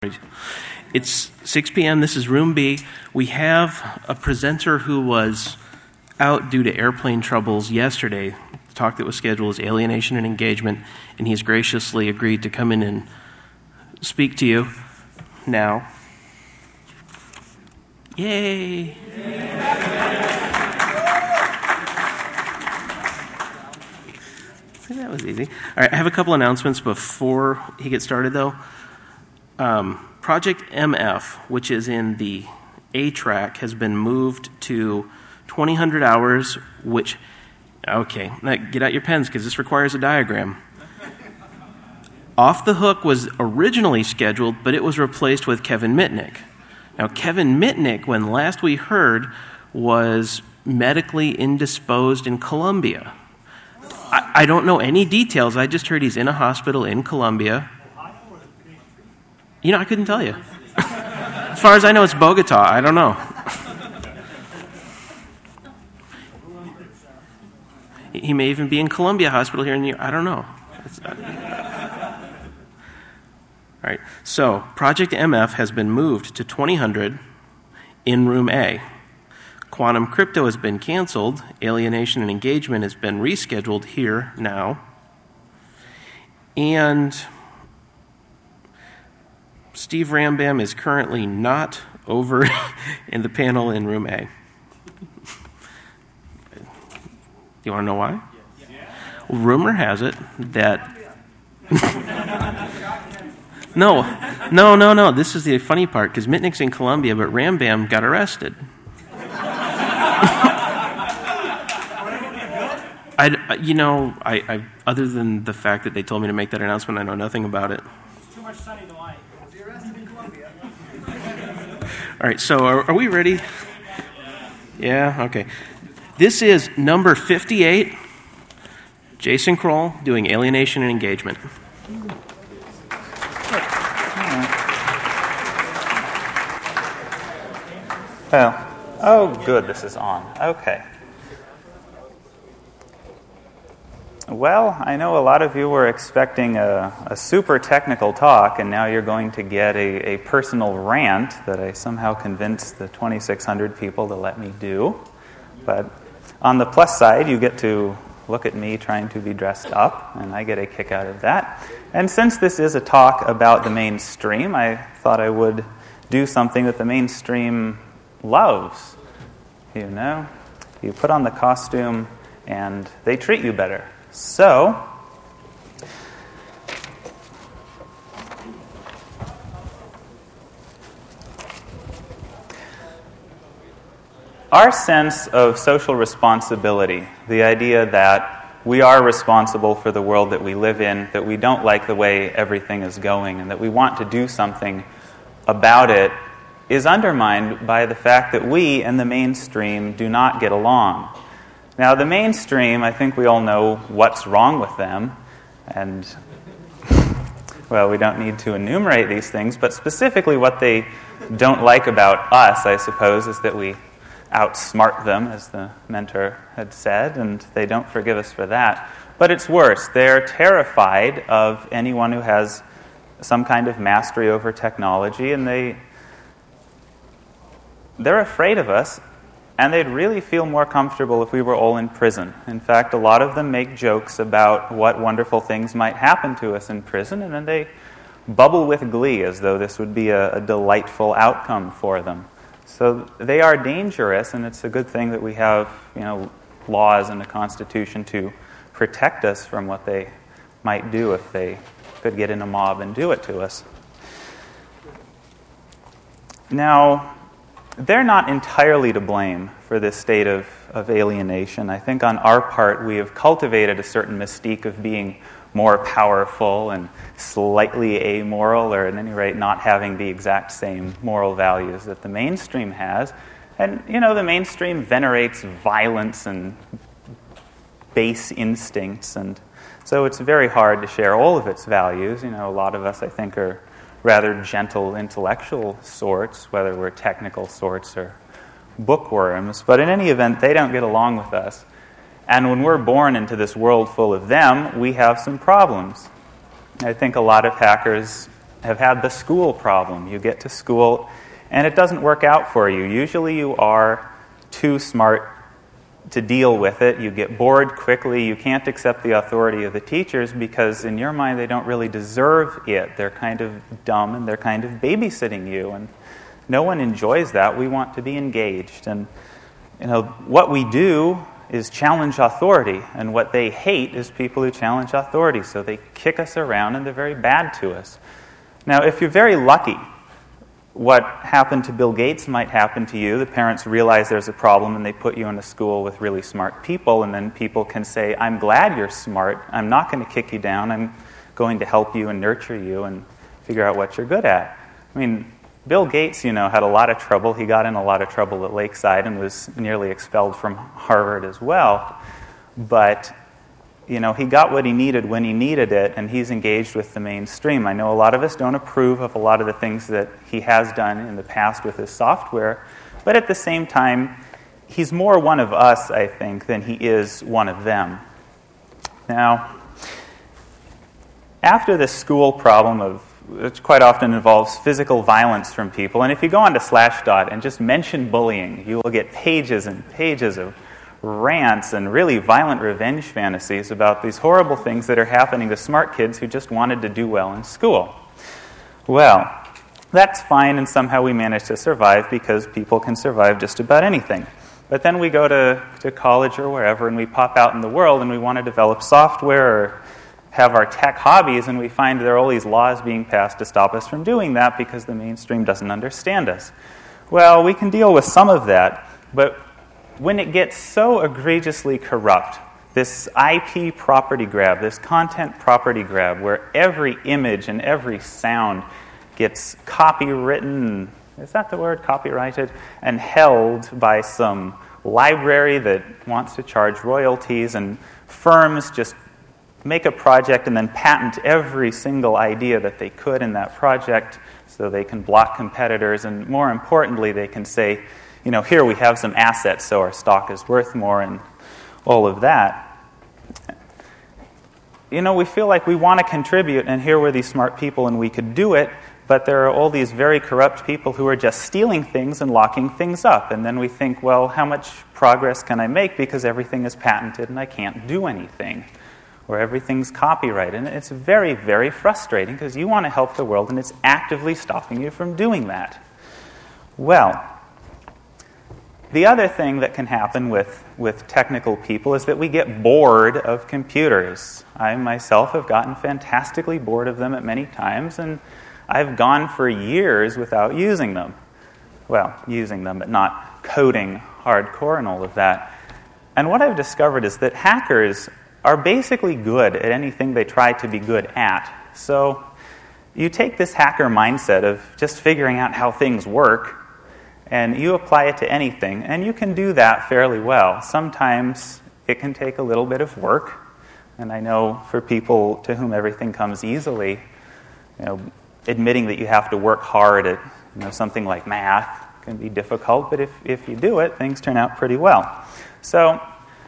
It's 6 p.m. This is Room B. We have a presenter who was out due to airplane troubles yesterday. The talk that was scheduled is Alienation and Engagement, and he's graciously agreed to come in and speak to you now. Yay! See, that was easy. All right, I have a couple announcements before he gets started, though. Project MF, which is in the A track, has been moved to 2000 hours, which, okay, now get out your pens because this requires a diagram. Off the Hook was originally scheduled, but it was replaced with Kevin Mitnick. Now, Kevin Mitnick, when last we heard, was medically indisposed in Colombia. I don't know any details. I just heard he's in a hospital in Colombia. I couldn't tell you. As far as I know, it's Bogota. I don't know. He may even be in Columbia Hospital here in New York. I don't know. All right. So, Project MF has been moved to 2000 in Room A. Quantum Crypto has been canceled. Alienation and Engagement has been rescheduled here now. And Steve Rambam is currently not over in the panel in Room A. Do you want to know why? Well, rumor has it that... No. This is the funny part, because Mitnick's in Colombia, but Rambam got arrested. I other than the fact that they told me to make that announcement, I know nothing about it. It's too much sunny delight. Was he arrested in Colombia? All right, so are we ready? Yeah, okay. This is number 58, Jason Kroll doing Alienation and Engagement. Oh, good, this is on. Okay. Well, I know a lot of you were expecting a super technical talk, and now you're going to get a personal rant that I somehow convinced the 2,600 people to let me do. But on the plus side, you get to look at me trying to be dressed up, and I get a kick out of that. And since this is a talk about the mainstream, I thought I would do something that the mainstream loves. You put on the costume, and they treat you better. So, our sense of social responsibility, the idea that we are responsible for the world that we live in, that we don't like the way everything is going, and that we want to do something about it, is undermined by the fact that we and the mainstream do not get along. Now, the mainstream, I think we all know what's wrong with them, and, well, we don't need to enumerate these things, but specifically what they don't like about us, I suppose, is that we outsmart them, as the mentor had said, and they don't forgive us for that. But it's worse. They're terrified of anyone who has some kind of mastery over technology, and they're afraid of us. And they'd really feel more comfortable if we were all in prison. In fact, a lot of them make jokes about what wonderful things might happen to us in prison, and then they bubble with glee as though this would be a delightful outcome for them. So they are dangerous, and it's a good thing that we have, laws and a constitution to protect us from what they might do if they could get in a mob and do it to us. Now, they're not entirely to blame for this state of alienation. I think on our part, we have cultivated a certain mystique of being more powerful and slightly amoral, or at any rate not having the exact same moral values that the mainstream has. And, the mainstream venerates violence and base instincts, and so it's very hard to share all of its values. A lot of us, I think, are rather gentle intellectual sorts, whether we're technical sorts or bookworms. But in any event, they don't get along with us. And when we're born into this world full of them, we have some problems. I think a lot of hackers have had the school problem. You get to school and it doesn't work out for you. Usually you are too smart to deal with it. You get bored quickly. You can't accept the authority of the teachers because in your mind they don't really deserve it. They're kind of dumb and they're kind of babysitting you. And no one enjoys that. We want to be engaged. And what we do is challenge authority. And what they hate is people who challenge authority. So they kick us around and they're very bad to us. Now, if you're very lucky, what happened to Bill Gates might happen to you. The parents realize there's a problem and they put you in a school with really smart people, and then people can say, I'm glad you're smart. I'm not going to kick you down. I'm going to help you and nurture you and figure out what you're good at. I mean, Bill Gates, had a lot of trouble. He got in a lot of trouble at Lakeside and was nearly expelled from Harvard as well. But he got what he needed when he needed it, and he's engaged with the mainstream. I know a lot of us don't approve of a lot of the things that he has done in the past with his software, but at the same time, he's more one of us, I think, than he is one of them. Now, after this school problem which quite often involves physical violence from people, and if you go onto Slashdot and just mention bullying, you will get pages and pages of rants and really violent revenge fantasies about these horrible things that are happening to smart kids who just wanted to do well in school. Well, that's fine, and somehow we manage to survive because people can survive just about anything. But then we go to college or wherever, and we pop out in the world, and we want to develop software or have our tech hobbies, and we find there are all these laws being passed to stop us from doing that because the mainstream doesn't understand us. Well, we can deal with some of that, but when it gets so egregiously corrupt, this IP property grab, this content property grab, where every image and every sound gets copywritten, is that the word, copyrighted, and held by some library that wants to charge royalties, and firms just make a project and then patent every single idea that they could in that project so they can block competitors, and more importantly, they can say, here we have some assets, so our stock is worth more, and all of that. We feel like we want to contribute, and here we're these smart people, and we could do it, but there are all these very corrupt people who are just stealing things and locking things up. And then we think, well, how much progress can I make because everything is patented and I can't do anything, or everything's copyrighted. And it's very, very frustrating because you want to help the world, and it's actively stopping you from doing that. Well, the other thing that can happen with technical people is that we get bored of computers. I myself have gotten fantastically bored of them at many times, and I've gone for years without using them. Well, using them, but not coding hardcore and all of that. And what I've discovered is that hackers are basically good at anything they try to be good at. So you take this hacker mindset of just figuring out how things work, and you apply it to anything, and you can do that fairly well. Sometimes it can take a little bit of work, and I know for people to whom everything comes easily, admitting that you have to work hard at something like math can be difficult, but if you do it, things turn out pretty well. So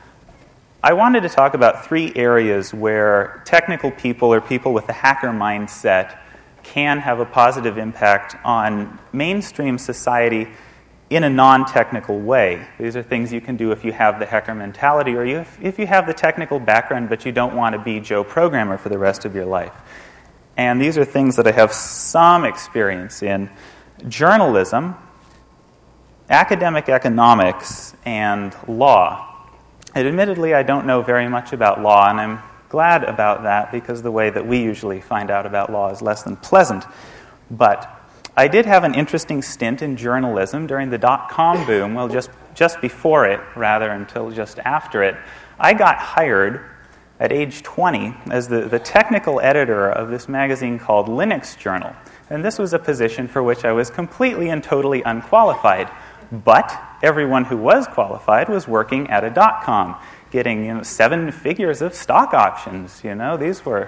I wanted to talk about 3 areas where technical people or people with the hacker mindset can have a positive impact on mainstream society in a non-technical way. These are things you can do if you have the hacker mentality, or if you have the technical background but you don't want to be Joe Programmer for the rest of your life. And these are things that I have some experience in: journalism, academic economics, and law. And admittedly, I don't know very much about law, and I'm glad about that because the way that we usually find out about law is less than pleasant. But I did have an interesting stint in journalism during the dot-com boom, well, just before it, rather, until just after it. I got hired at age 20 as the technical editor of this magazine called Linux Journal. And this was a position for which I was completely and totally unqualified. But everyone who was qualified was working at a dot-com, getting 7 figures of stock options. These were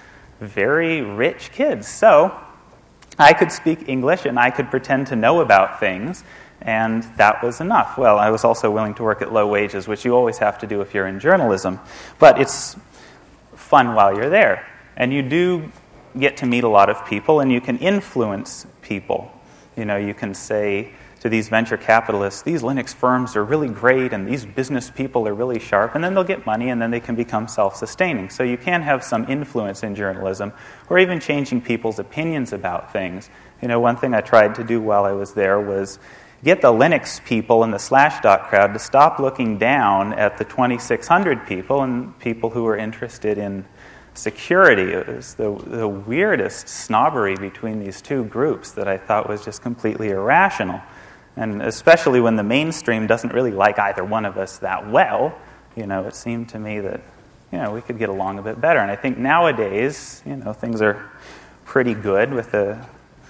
very rich kids. So I could speak English and I could pretend to know about things, and that was enough. Well, I was also willing to work at low wages, which you always have to do if you're in journalism. But it's fun while you're there. And you do get to meet a lot of people, and you can influence people. You can say to these venture capitalists, these Linux firms are really great, and these business people are really sharp, and then they'll get money, and then they can become self-sustaining. So you can have some influence in journalism, or even changing people's opinions about things. One thing I tried to do while I was there was get the Linux people and the Slashdot crowd to stop looking down at the 2,600 people and people who were interested in security. It was the weirdest snobbery between these two groups that I thought was just completely irrational. And especially when the mainstream doesn't really like either one of us that well, it seemed to me that, we could get along a bit better. And I think nowadays, things are pretty good with the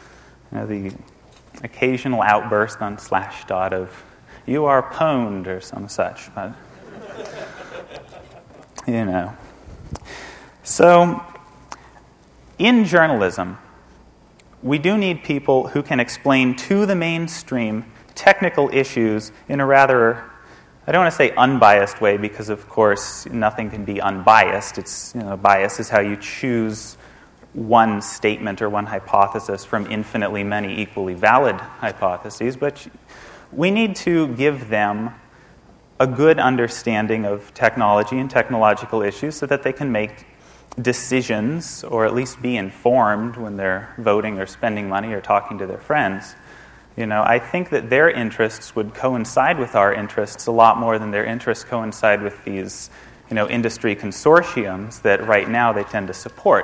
occasional outburst on Slashdot of, you are pwned or some such. But, So, in journalism, we do need people who can explain to the mainstream technical issues in a rather, I don't want to say unbiased way, because of course nothing can be unbiased. It's, bias is how you choose one statement or one hypothesis from infinitely many equally valid hypotheses, but we need to give them a good understanding of technology and technological issues so that they can make decisions, or at least be informed when they're voting or spending money or talking to their friends. I think that their interests would coincide with our interests a lot more than their interests coincide with these, industry consortiums that right now they tend to support,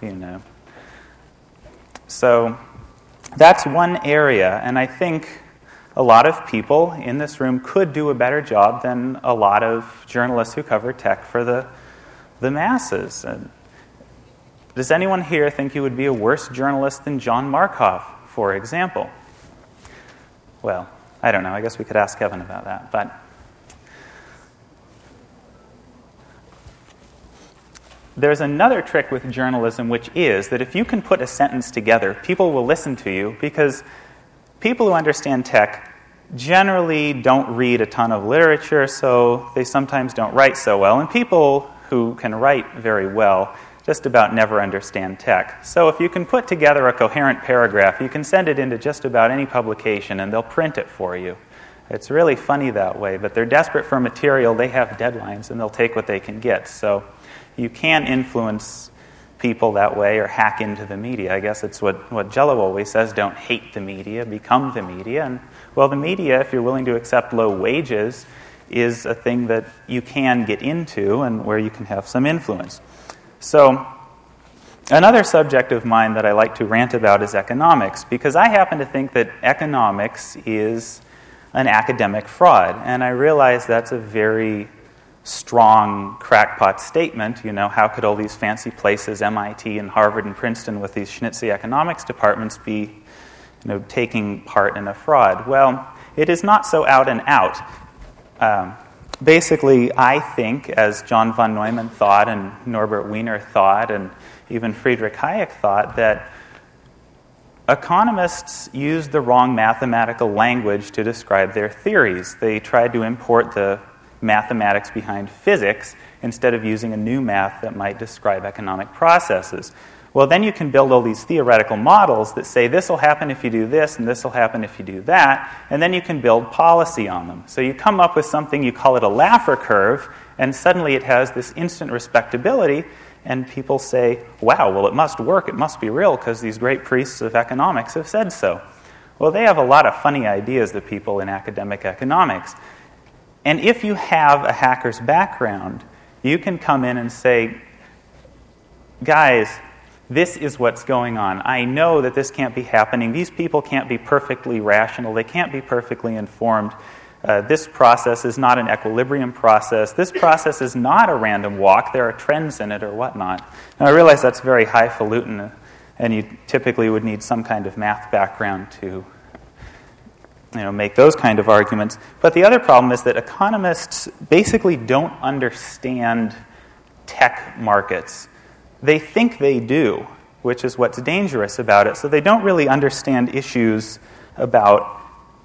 So that's one area, and I think a lot of people in this room could do a better job than a lot of journalists who cover tech for the masses. And does anyone here think you would be a worse journalist than John Markoff, for example? Well, I don't know. I guess we could ask Kevin about that. But there's another trick with journalism, which is that if you can put a sentence together, people will listen to you, because people who understand tech generally don't read a ton of literature, so they sometimes don't write so well. And people who can write very well just about never understand tech. So if you can put together a coherent paragraph, you can send it into just about any publication and they'll print it for you. It's really funny that way, but they're desperate for material, they have deadlines, and they'll take what they can get. So you can influence people that way or hack into the media. I guess it's what Jello always says, don't hate the media, become the media. And, well, the media, if you're willing to accept low wages, is a thing that you can get into and where you can have some influence. So another subject of mine that I like to rant about is economics, because I happen to think that economics is an academic fraud, and I realize that's a very strong crackpot statement. How could all these fancy places, MIT and Harvard and Princeton with these schnitzy economics departments be, taking part in a fraud? Well, it is not so out and out. Basically, I think, as John von Neumann thought, and Norbert Wiener thought, and even Friedrich Hayek thought, that economists used the wrong mathematical language to describe their theories. They tried to import the mathematics behind physics instead of using a new math that might describe economic processes. Well, then you can build all these theoretical models that say this will happen if you do this and this will happen if you do that, and then you can build policy on them. So you come up with something, you call it a Laffer curve, and suddenly it has this instant respectability, and people say, wow, well, it must work, it must be real, because these great priests of economics have said so. Well, they have a lot of funny ideas, the people in academic economics. And if you have a hacker's background, you can come in and say, guys, this is what's going on. I know that this can't be happening. These people can't be perfectly rational. They can't be perfectly informed. This process is not an equilibrium process. This process is not a random walk. There are trends in it or whatnot. Now, I realize that's very highfalutin, and you typically would need some kind of math background to make those kind of arguments. But the other problem is that economists basically don't understand tech markets. They think they do, which is what's dangerous about it. So they don't really understand issues about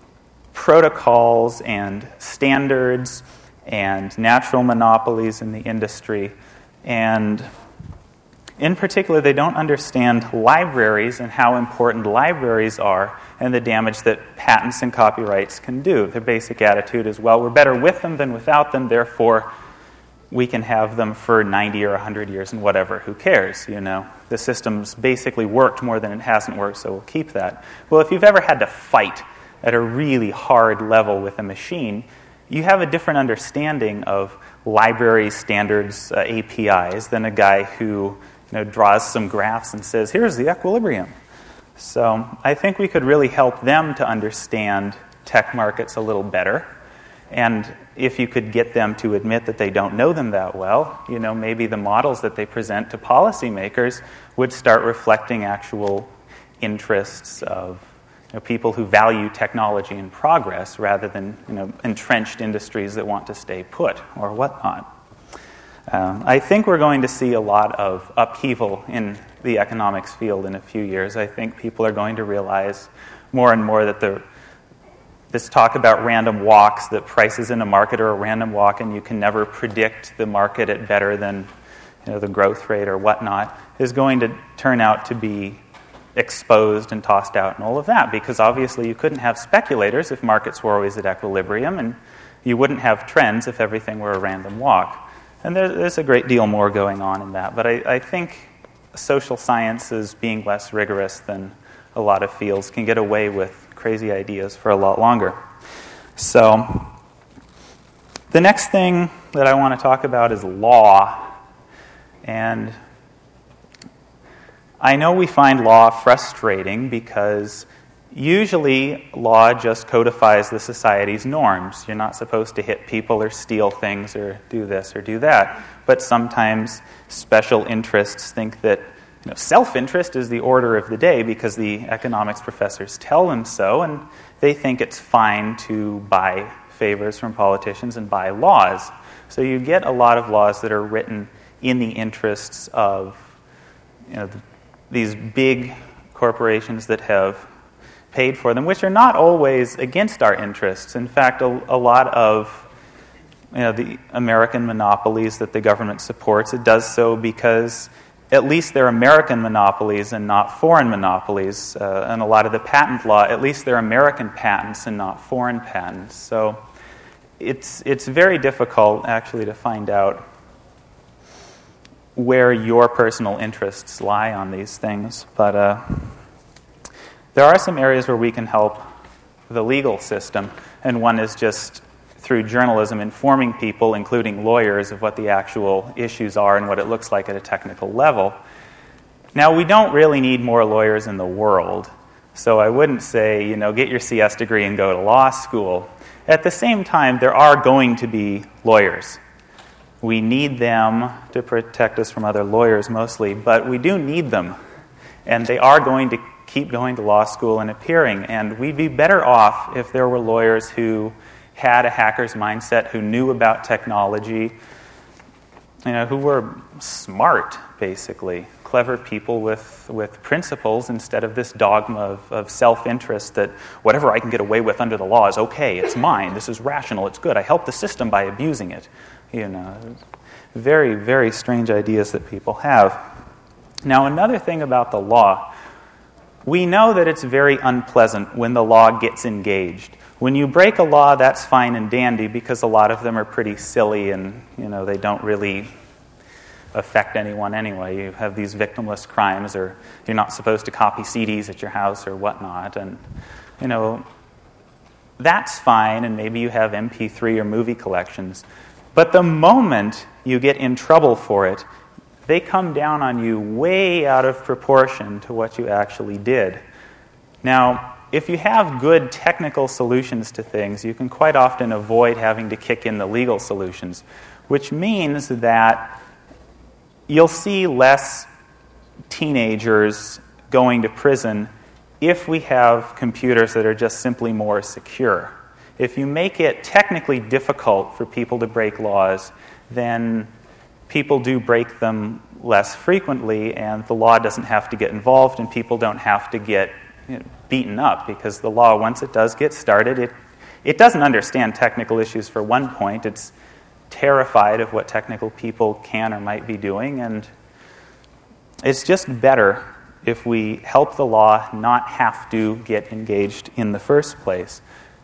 protocols and standards and natural monopolies in the industry. And In particular, they don't understand libraries and how important libraries are and the damage that patents and copyrights can do. Their basic attitude is, well, we're better with them than without them, therefore we can have them for 90 or 100 years and whatever, who cares, you know? The system's basically worked more than it hasn't worked, so we'll keep that. Well, if you've ever had to fight at a really hard level with a machine, you have a different understanding of library standards, APIs, than a guy who draws some graphs and says, here's the equilibrium. So I think we could really help them to understand tech markets a little better. And if you could get them to admit that they don't know them that well, maybe the models that they present to policymakers would start reflecting actual interests of people who value technology and progress rather than entrenched industries that want to stay put or whatnot. I think we're going to see a lot of upheaval in the economics field in a few years. I think people are going to realize more and more that this talk about random walks, that prices in a market are a random walk and you can never predict the market at better than the growth rate or whatnot, is going to turn out to be exposed and tossed out and all of that, because obviously you couldn't have speculators if markets were always at equilibrium, and you wouldn't have trends if everything were a random walk. And there's a great deal more going on in that. But I think social sciences, being less rigorous than a lot of fields, can get away with crazy ideas for a lot longer. So the next thing that I want to talk about is law. And I know we find law frustrating because usually law just codifies the society's norms. You're not supposed to hit people or steal things or do this or do that. But sometimes special interests think that self-interest is the order of the day because the economics professors tell them so, and they think it's fine to buy favors from politicians and buy laws. So you get a lot of laws that are written in the interests of these big corporations that have paid for them, which are not always against our interests. In fact, a lot of the American monopolies that the government supports, it does so because at least they're American monopolies and not foreign monopolies. And a lot of the patent law, at least they're American patents and not foreign patents. So it's very difficult, actually, to find out where your personal interests lie on these things. But there are some areas where we can help the legal system, and one is just through journalism informing people, including lawyers, of what the actual issues are and what it looks like at a technical level. Now, we don't really need more lawyers in the world, so I wouldn't say, get your CS degree and go to law school. At the same time, there are going to be lawyers. We need them to protect us from other lawyers mostly, but we do need them, and they are going to keep going to law school and appearing, and we'd be better off if there were lawyers who had a hacker's mindset, who knew about technology, who were smart, basically, clever people with principles instead of this dogma of self-interest that whatever I can get away with under the law is okay, it's mine, this is rational, it's good, I help the system by abusing it. Very, very strange ideas that people have. Now, another thing about the law, we know that it's very unpleasant when the law gets engaged. When you break a law, that's fine and dandy because a lot of them are pretty silly and, they don't really affect anyone anyway. You have these victimless crimes, or you're not supposed to copy CDs at your house or whatnot. And, that's fine, and maybe you have MP3 or movie collections. But the moment you get in trouble for it, they come down on you way out of proportion to what you actually did. Now, if you have good technical solutions to things, you can quite often avoid having to kick in the legal solutions, which means that you'll see less teenagers going to prison if we have computers that are just simply more secure. If you make it technically difficult for people to break laws, then people do break them less frequently, and the law doesn't have to get involved, and people don't have to get beaten up, because the law, once it does get started, it doesn't understand technical issues for one point. It's terrified of what technical people can or might be doing, and it's just better if we help the law not have to get engaged in the first place.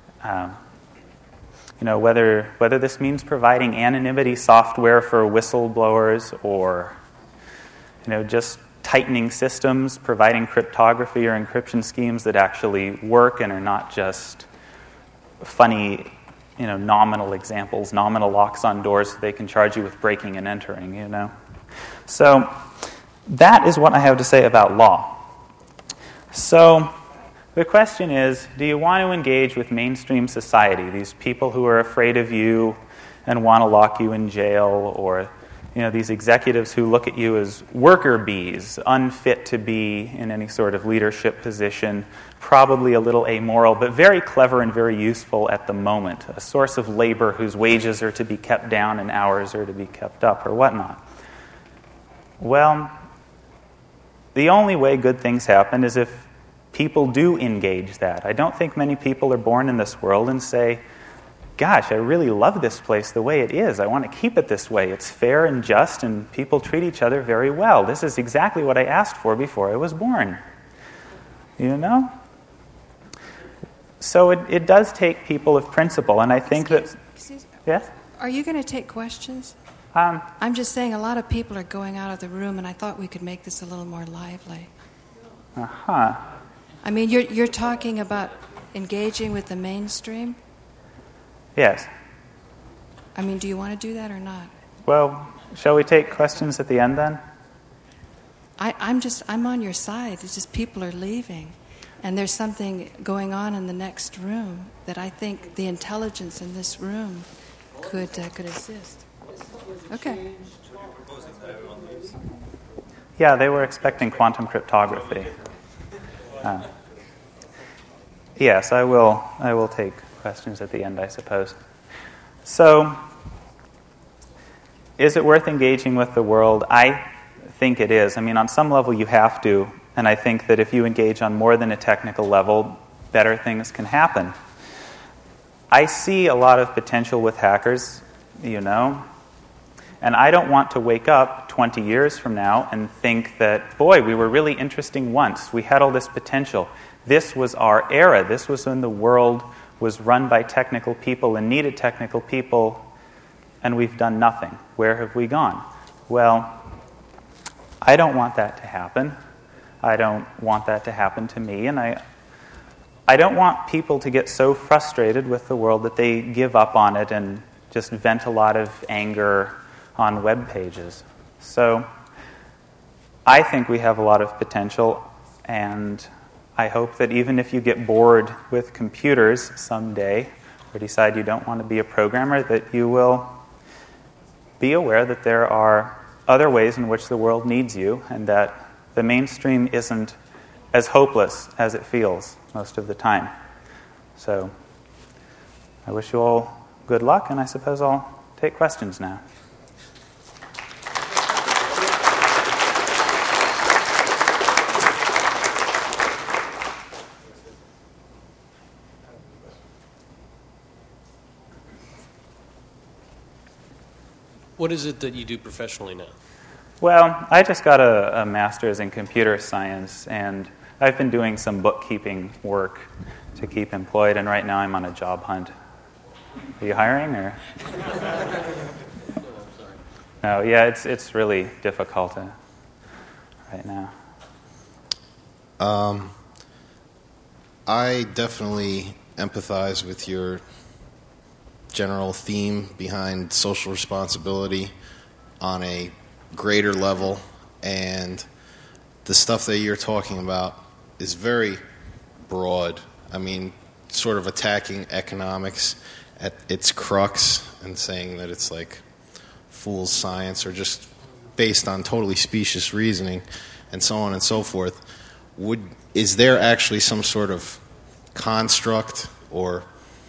Whether this means providing anonymity software for whistleblowers or, just tightening systems, providing cryptography or encryption schemes that actually work and are not just funny, nominal examples, nominal locks on doors so they can charge you with breaking and entering, So that is what I have to say about law. So the question is, do you want to engage with mainstream society, these people who are afraid of you and want to lock you in jail, or these executives who look at you as worker bees, unfit to be in any sort of leadership position, probably a little amoral, but very clever and very useful at the moment, a source of labor whose wages are to be kept down and hours are to be kept up, or whatnot? Well, the only way good things happen is if people do engage that. I don't think many people are born in this world and say, gosh, I really love this place the way it is. I want to keep it this way. It's fair and just, and people treat each other very well. This is exactly what I asked for before I was born. So it does take people of principle, and I think Excuse me. Yes? Are you going to take questions? Um, I'm just saying a lot of people are going out of the room, and I thought we could make this a little more lively. uh-huh. I mean, you're talking about engaging with the mainstream? Yes. I mean, do you want to do that or not? Well, shall we take questions at the end then? I'm on your side. It's just people are leaving. And there's something going on in the next room that I think the intelligence in this room could assist. Okay. Yeah, they were expecting quantum cryptography. Yes, I will take questions at the end, I suppose. So, is it worth engaging with the world? I think it is. I mean, on some level you have to, and I think that if you engage on more than a technical level, better things can happen. I see a lot of potential with hackers, and I don't want to wake up 20 years from now and think that, boy, we were really interesting once. We had all this potential. This was our era. This was when the world was run by technical people and needed technical people, and we've done nothing. Where have we gone? Well, I don't want that to happen. I don't want that to happen to me, and I don't want people to get so frustrated with the world that they give up on it and just vent a lot of anger on web pages. So I think we have a lot of potential, and I hope that even if you get bored with computers someday or decide you don't want to be a programmer, that you will be aware that there are other ways in which the world needs you, and that the mainstream isn't as hopeless as it feels most of the time. So I wish you all good luck, and I suppose I'll take questions now. What is it that you do professionally now? Well, I just got a master's in computer science, and I've been doing some bookkeeping work to keep employed, and right now I'm on a job hunt. Are you hiring, or? No, yeah, it's really difficult right now. I definitely empathize with your general theme behind social responsibility on a greater level, and the stuff that you're talking about is very broad. I mean, sort of attacking economics at its crux and saying that it's like fool's science or just based on totally specious reasoning and so on and so forth. Is there actually some sort of construct or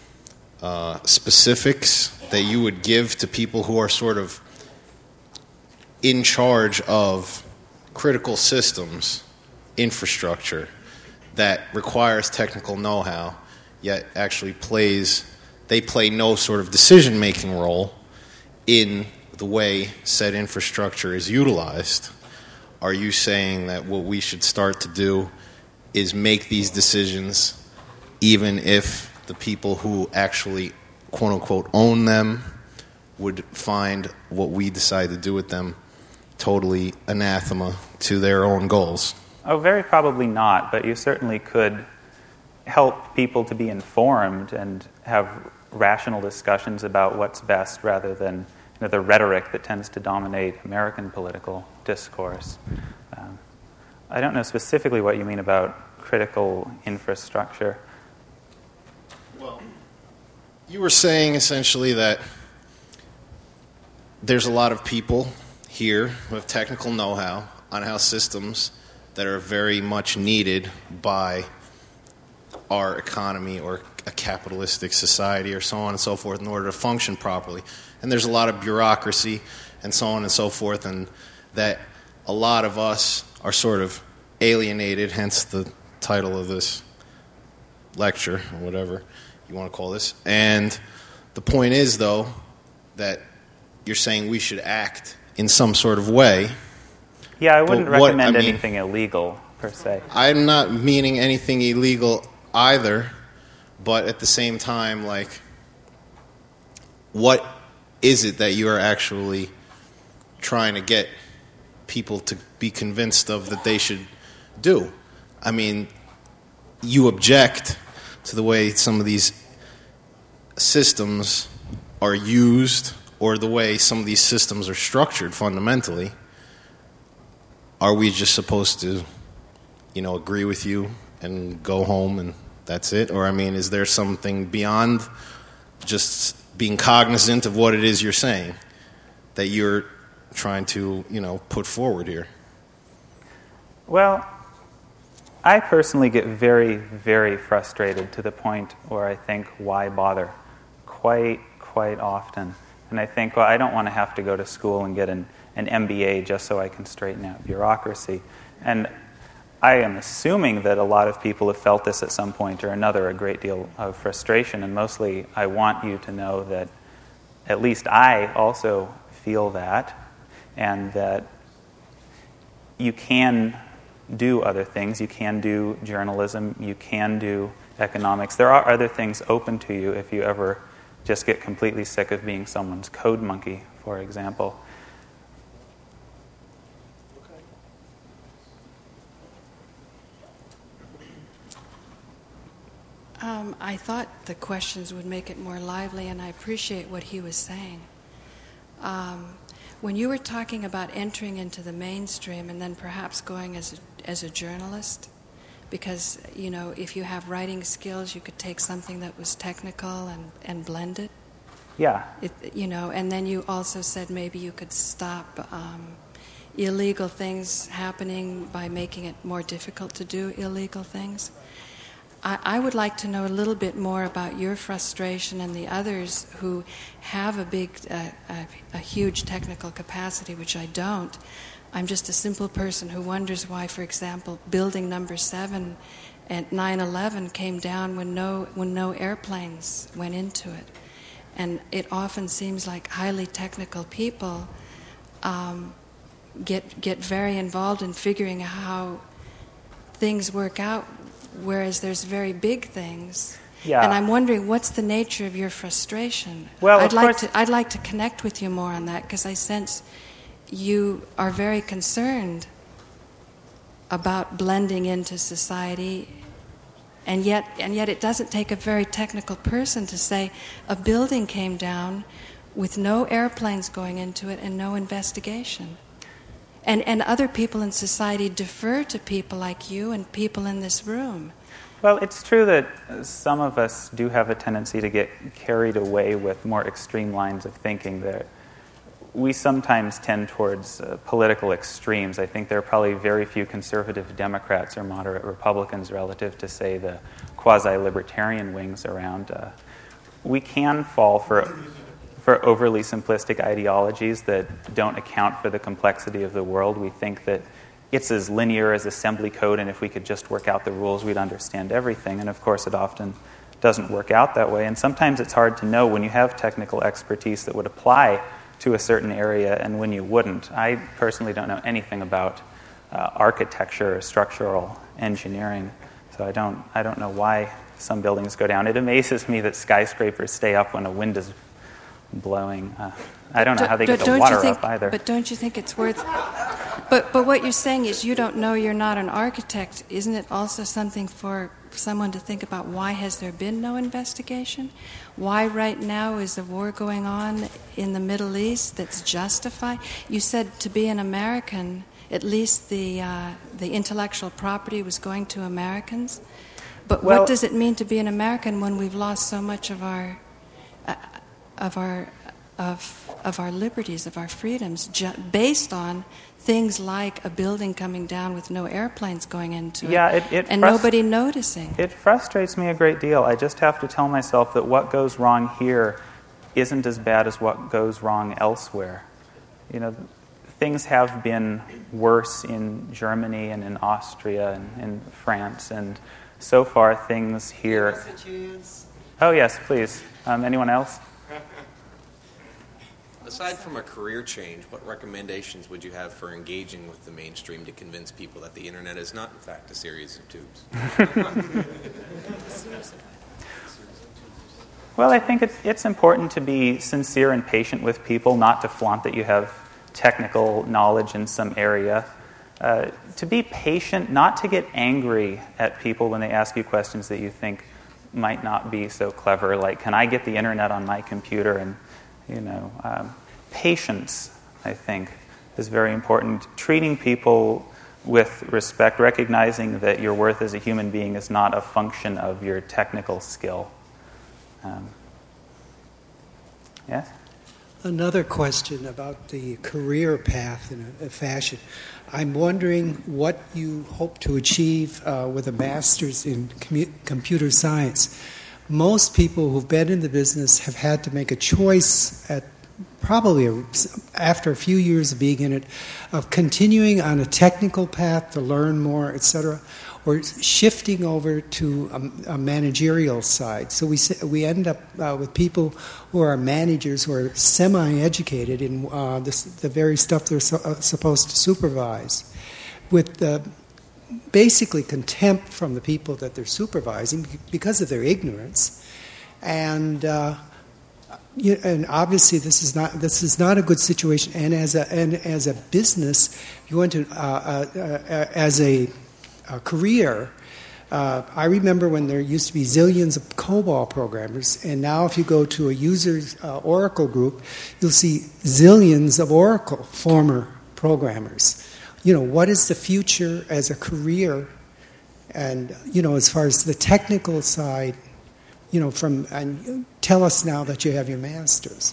specifics that you would give to people who are sort of in charge of critical systems, infrastructure, that requires technical know-how, yet actually they play no sort of decision-making role in the way said infrastructure is utilized? are you saying that what we should start to do is make these decisions even if the people who actually, quote-unquote, own them would find what we decide to do with them totally anathema to their own goals? Oh, very probably not, but you certainly could help people to be informed and have rational discussions about what's best rather than the rhetoric that tends to dominate American political discourse. I don't know specifically what you mean about critical infrastructure. Well, you were saying essentially that there's a lot of people here who have technical know-how on how systems that are very much needed by our economy or a capitalistic society or so on and so forth in order to function properly. And there's a lot of bureaucracy and so on and so forth, and that a lot of us are sort of alienated, hence the title of this lecture or whatever you want to call this. And the point is, though, that you're saying we should act in some sort of way. Yeah, I wouldn't recommend anything illegal, per se. I'm not meaning anything illegal either, but at the same time, like, what is it that you are actually trying to get people to be convinced of that they should do? I mean, you object to the way some of these systems are used or the way some of these systems are structured fundamentally. Are we just supposed to, agree with you and go home and that's it? Or, I mean, is there something beyond just being cognizant of what it is you're saying that you're trying to, put forward here? Well, I personally get very, very frustrated to the point where I think, why bother? Quite often. And I think, well, I don't want to have to go to school and get an MBA just so I can straighten out bureaucracy. And I am assuming that a lot of people have felt this at some point or another, a great deal of frustration. And mostly I want you to know that at least I also feel that, and that you can do other things. You can do journalism. You can do economics. There are other things open to you if you ever just get completely sick of being someone's code monkey, for example. I thought the questions would make it more lively, and I appreciate what he was saying. When you were talking about entering into the mainstream and then perhaps going as a journalist, because, if you have writing skills, you could take something that was technical and blend it. Yeah. And then you also said maybe you could stop illegal things happening by making it more difficult to do illegal things. I would like to know a little bit more about your frustration and the others who have a huge technical capacity, which I don't. I'm just a simple person who wonders why, for example, building number 7 at 9/11 came down when no airplanes went into it. And it often seems like highly technical people get very involved in figuring out how things work out, whereas there's very big things. Yeah. And I'm wondering, what's the nature of your frustration? Well, I'd like to connect with you more on that, because I sense you are very concerned about blending into society, and yet it doesn't take a very technical person to say a building came down with no airplanes going into it and no investigation. And other people in society defer to people like you and people in this room. Well, it's true that some of us do have a tendency to get carried away with more extreme lines of thinking. That we sometimes tend towards political extremes. I think there are probably very few conservative Democrats or moderate Republicans relative to, say, the quasi-libertarian wings around. We can fall for overly simplistic ideologies that don't account for the complexity of the world. We think that it's as linear as assembly code, and if we could just work out the rules, we'd understand everything. And of course, it often doesn't work out that way. And sometimes it's hard to know when you have technical expertise that would apply to a certain area and when you wouldn't. I personally don't know anything about architecture or structural engineering. So I don't know why some buildings go down. It amazes me that skyscrapers stay up when a wind is blowing. I don't know how they get the water up either. But don't you think it's worth... But what you're saying is you don't know, you're not an architect. Isn't it also something for someone to think about? Why has there been no investigation? Why right now is the war going on in the Middle East that's justified? You said to be an American, at least the intellectual property was going to Americans. But what does it mean to be an American when we've lost so much of our liberties, of our freedoms, based on things like a building coming down with no airplanes going into it, and nobody noticing? It frustrates me a great deal. I just have to tell myself that what goes wrong here isn't as bad as what goes wrong elsewhere. Things have been worse in Germany and in Austria and in France, and so far things here... Give us a chance. Oh, yes, please. Anyone else? Aside from a career change, what recommendations would you have for engaging with the mainstream to convince people that the internet is not, in fact, a series of tubes? Well, I think it's important to be sincere and patient with people, not to flaunt that you have technical knowledge in some area. To be patient, not to get angry at people when they ask you questions that you think might not be so clever, like, can I get the internet on my computer? And patience, I think, is very important. Treating people with respect, recognizing that your worth as a human being is not a function of your technical skill. Yes? Another question about the career path in a fashion. I'm wondering what you hope to achieve with a master's in computer science. Most people who've been in the business have had to make a choice at probably after a few years of being in it, of continuing on a technical path to learn more, etc., or shifting over to a managerial side. So we end up with people who are managers who are semi-educated in the very stuff they're supposed to supervise, with basically contempt from the people that they're supervising because of their ignorance, and obviously this is not a good situation. And as a business, you want to as a career. I remember when there used to be zillions of COBOL programmers, and now if you go to a user's Oracle group, you'll see zillions of Oracle former programmers. What is the future as a career? And as far as the technical side, and tell us now that you have your master's.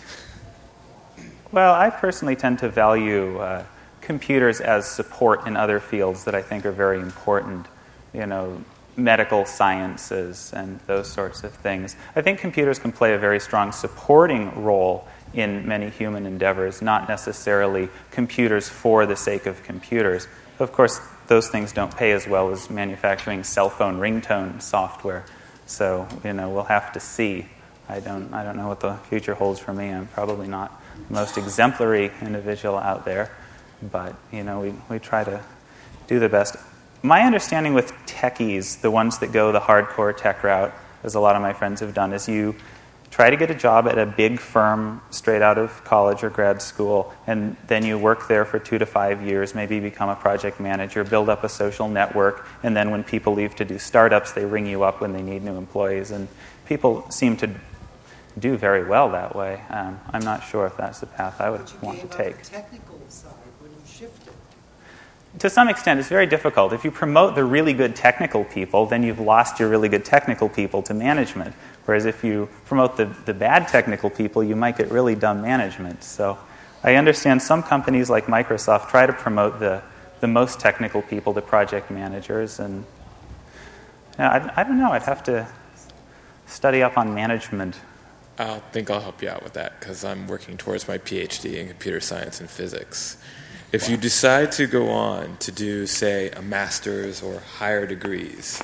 Well, I personally tend to value computers as support in other fields that I think are very important, medical sciences and those sorts of things. I think computers can play a very strong supporting role in many human endeavors, not necessarily computers for the sake of computers. Of course, those things don't pay as well as manufacturing cell phone ringtone software. So, we'll have to see. I don't know what the future holds for me. I'm probably not the most exemplary individual out there, but we try to do the best. My understanding with techies, the ones that go the hardcore tech route, as a lot of my friends have done, is you try to get a job at a big firm straight out of college or grad school, and then you work there for 2 to 5 years, maybe become a project manager, build up a social network, and then when people leave to do startups, they ring you up when they need new employees. And people seem to do very well that way. I'm not sure if that's the path I would want to take. The technical side when you shift it. To some extent, it's very difficult. If you promote the really good technical people, then you've lost your really good technical people to management. Whereas if you promote the bad technical people, you might get really dumb management. So I understand some companies like Microsoft try to promote the most technical people, the project managers. And I don't know. I'd have to study up on management. I think I'll help you out with that because I'm working towards my PhD in computer science and physics. If you decide to go on to do, say, a master's or higher degrees,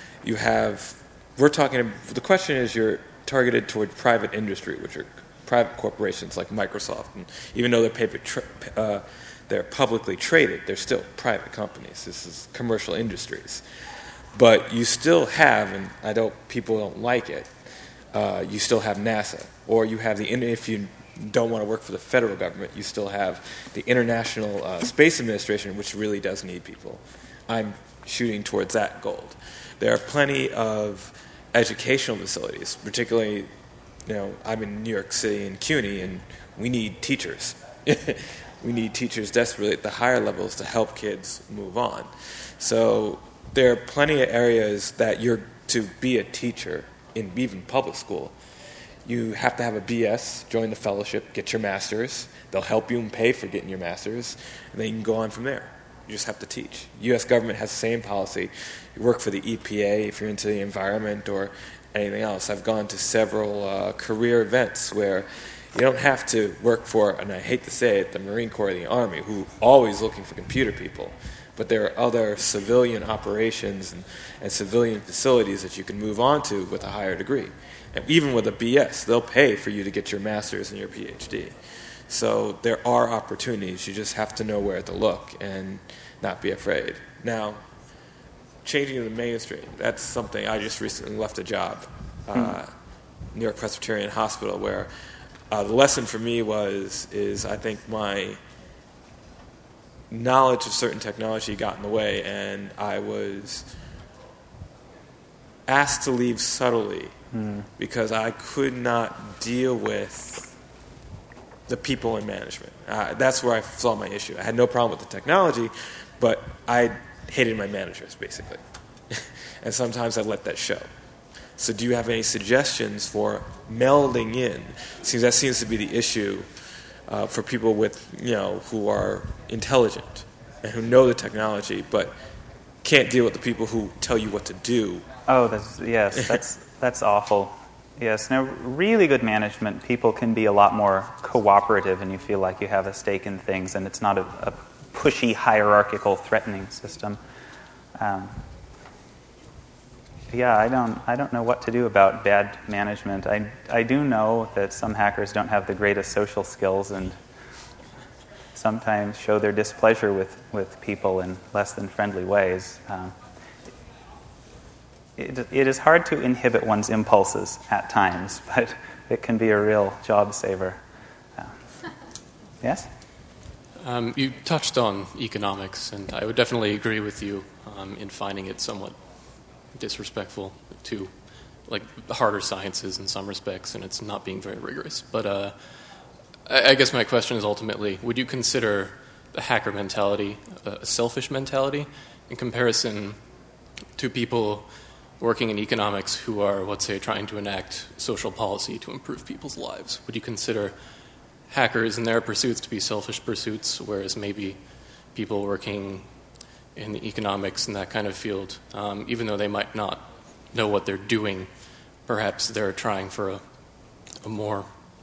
the question is you're targeted toward private industry, which are private corporations like Microsoft. And even though they're they're publicly traded. They're still private companies. This is commercial industries. But you still have, and people don't like it, you still have NASA. Or you have if you don't want to work for the federal government, you still have the International Space Administration, which really does need people. I'm shooting towards that goal. There are plenty of educational facilities, particularly, I'm in New York City in CUNY, and we need teachers. We need teachers desperately at the higher levels to help kids move on. So there are plenty of areas that to be a teacher in even public school, you have to have a BS, join the fellowship, get your master's. They'll help you and pay for getting your master's, and then you can go on from there. You just have to teach. U.S. government has the same policy. You work for the EPA if you're into the environment or anything else. I've gone to several career events where you don't have to work for, and I hate to say it, the Marine Corps or the Army, who are always looking for computer people. But there are other civilian operations and civilian facilities that you can move on to with a higher degree. And even with a BS, they'll pay for you to get your master's and your PhD. So there are opportunities. You just have to know where to look and not be afraid. Now, changing to the mainstream, that's something. I just recently left a job, New York Presbyterian Hospital, where the lesson for me is I think my knowledge of certain technology got in the way, and I was asked to leave subtly because I could not deal with the people in management. That's where I saw my issue. I had no problem with the technology, but I hated my managers, basically. And sometimes I let that show. So do you have any suggestions for melding in? That seems to be the issue for people who are intelligent and who know the technology, but can't deal with the people who tell you what to do. Oh, that's awful. Yes, now really good management, people can be a lot more cooperative and you feel like you have a stake in things and it's not a pushy, hierarchical, threatening system. I don't know what to do about bad management. I do know that some hackers don't have the greatest social skills and sometimes show their displeasure with people in less than friendly ways. It is hard to inhibit one's impulses at times, but it can be a real job saver. Yes? You touched on economics, and I would definitely agree with you in finding it somewhat disrespectful to the harder sciences in some respects, and it's not being very rigorous. But I guess my question is ultimately, would you consider the hacker mentality a selfish mentality in comparison to people working in economics who are, let's say, trying to enact social policy to improve people's lives? Would you consider hackers and their pursuits to be selfish pursuits, whereas maybe people working in the economics and that kind of field, even though they might not know what they're doing, perhaps they're trying for a more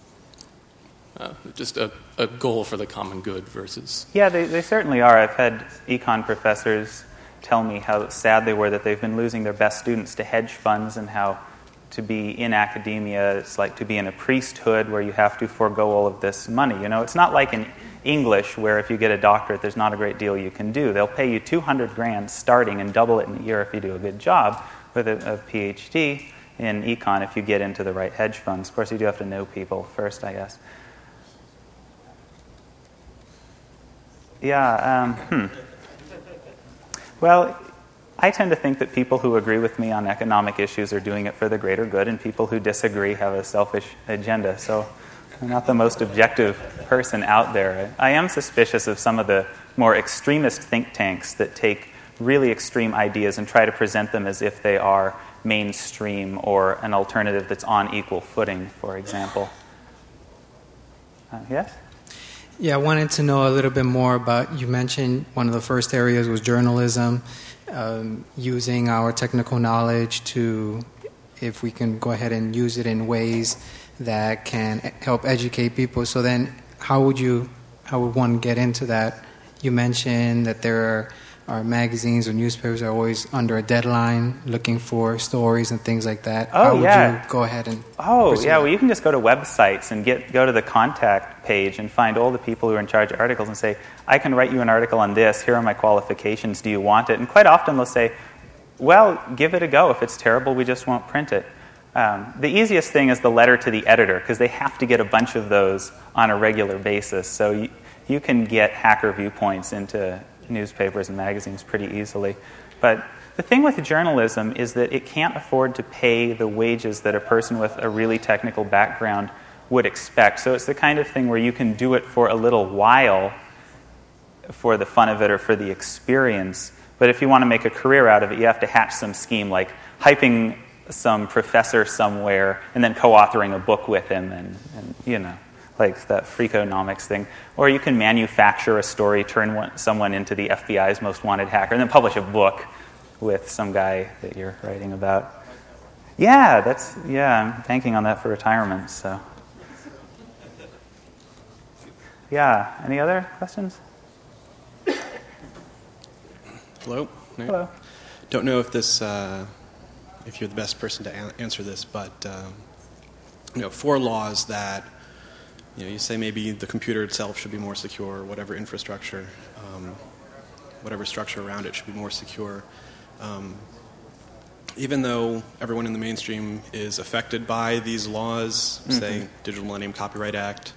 just a goal for the common good versus... Yeah, they certainly are. I've had econ professors tell me how sad they were that they've been losing their best students to hedge funds and how to be in academia is like to be in a priesthood where you have to forego all of this money. It's not like in English where if you get a doctorate, there's not a great deal you can do. They'll pay you $200,000 starting and double it in a year if you do a good job with a PhD in econ if you get into the right hedge funds. Of course, you do have to know people first, I guess. Well, I tend to think that people who agree with me on economic issues are doing it for the greater good, and people who disagree have a selfish agenda. So I'm not the most objective person out there. I am suspicious of some of the more extremist think tanks that take really extreme ideas and try to present them as if they are mainstream or an alternative that's on equal footing, for example. Yes? Yeah, I wanted to know a little bit more about, you mentioned one of the first areas was journalism, using our technical knowledge to, if we can go ahead and use it in ways that can help educate people. So then how would one get into that? You mentioned that there our magazines or newspapers are always under a deadline, looking for stories and things like that. Oh, How would yeah. you go ahead and Yeah, well, you can just go to websites and go to the contact page and find all the people who are in charge of articles and say, I can write you an article on this, here are my qualifications, do you want it? And quite often they'll say, well, give it a go. If it's terrible, we just won't print it. The easiest thing is the letter to the editor, because they have to get a bunch of those on a regular basis. So you can get hacker viewpoints into newspapers and magazines pretty easily. But the thing with journalism is that it can't afford to pay the wages that a person with a really technical background would expect. So it's the kind of thing where you can do it for a little while for the fun of it or for the experience. But if you want to make a career out of it, you have to hatch some scheme like hyping some professor somewhere and then co-authoring a book with him and like that Freakonomics thing. Or you can manufacture a story, turn someone into the FBI's most wanted hacker, and then publish a book with some guy that you're writing about. Yeah, I'm banking on that for retirement, so. Yeah, any other questions? Hello? Hello. Don't know if this, if you're the best person to answer this, but, for laws that, you say maybe the computer itself should be more secure, or whatever infrastructure, whatever structure around it should be more secure. Even though everyone in the mainstream is affected by these laws, say Digital Millennium Copyright Act,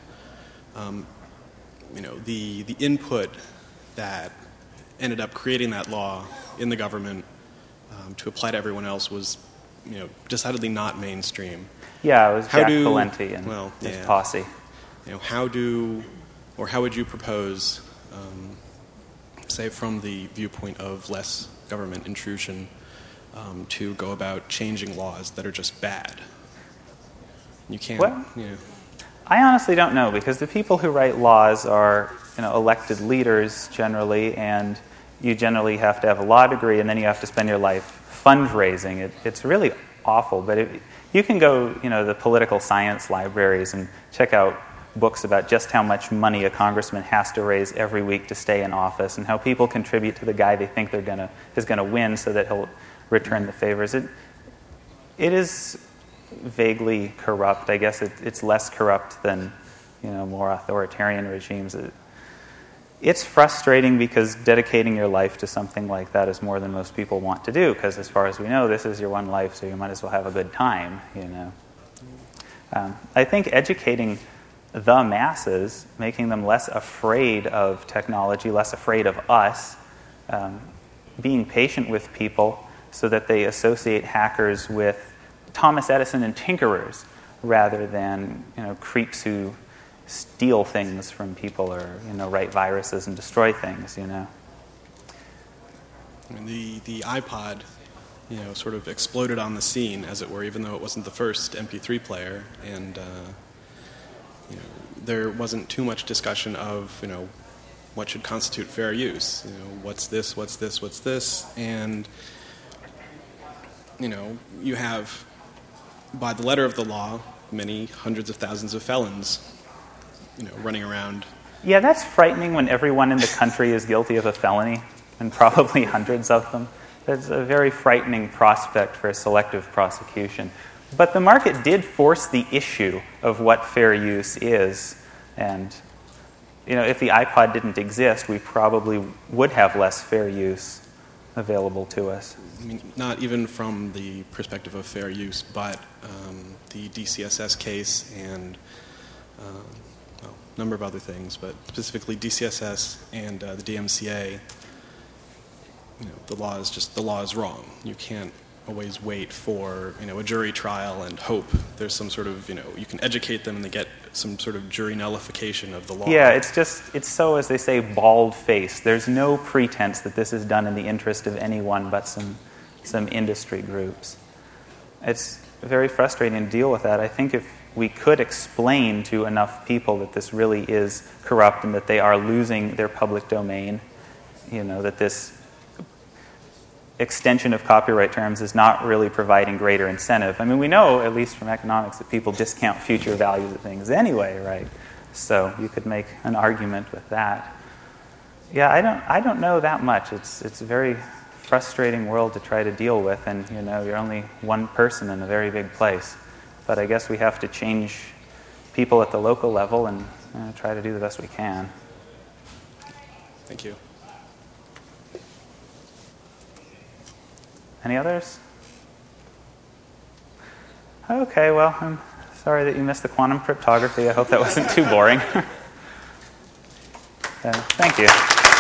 the input that ended up creating that law in the government to apply to everyone else was, decidedly not mainstream. Yeah, it was Jack Valenti and his posse. How would you propose, say from the viewpoint of less government intrusion, to go about changing laws that are just bad? You can't. Well, I honestly don't know, because the people who write laws are elected leaders generally, and you generally have to have a law degree, and then you have to spend your life fundraising. It's really awful, but you can go the political science libraries and check out books about just how much money a congressman has to raise every week to stay in office, and how people contribute to the guy they think is going to win so that he'll return the favors. It is vaguely corrupt. I guess it's less corrupt than more authoritarian regimes. It's frustrating because dedicating your life to something like that is more than most people want to do, because as far as we know, this is your one life, so you might as well have a good time. I think educating the masses, making them less afraid of technology, less afraid of us, being patient with people so that they associate hackers with Thomas Edison and tinkerers rather than creeps who steal things from people or write viruses and destroy things. I mean, the iPod sort of exploded on the scene, as it were, even though it wasn't the first MP3 player, and there wasn't too much discussion of what should constitute fair use. What's this, and you have, by the letter of the law, many hundreds of thousands of felons running around. Yeah, that's frightening when everyone in the country is guilty of a felony, and probably hundreds of them. That's a very frightening prospect for a selective prosecution. But the market did force the issue of what fair use is, and if the iPod didn't exist, we probably would have less fair use available to us. I mean, not even from the perspective of fair use, but the DCSS case and a number of other things, but specifically DCSS and the DMCA, the law is wrong. You can't always wait for a jury trial and hope there's some sort of you can educate them and they get some sort of jury nullification of the law. Yeah, it's so, as they say, bald-faced. There's no pretense that this is done in the interest of anyone but some industry groups. It's very frustrating to deal with that. I think if we could explain to enough people that this really is corrupt and that they are losing their public domain, that this extension of copyright terms is not really providing greater incentive. I mean, we know, at least from economics, that people discount future values of things anyway, right? So you could make an argument with that. Yeah, I don't know that much. It's a very frustrating world to try to deal with, and you're only one person in a very big place. But I guess we have to change people at the local level and try to do the best we can. Thank you. Any others? Okay, well, I'm sorry that you missed the quantum cryptography. I hope that wasn't too boring. Thank you.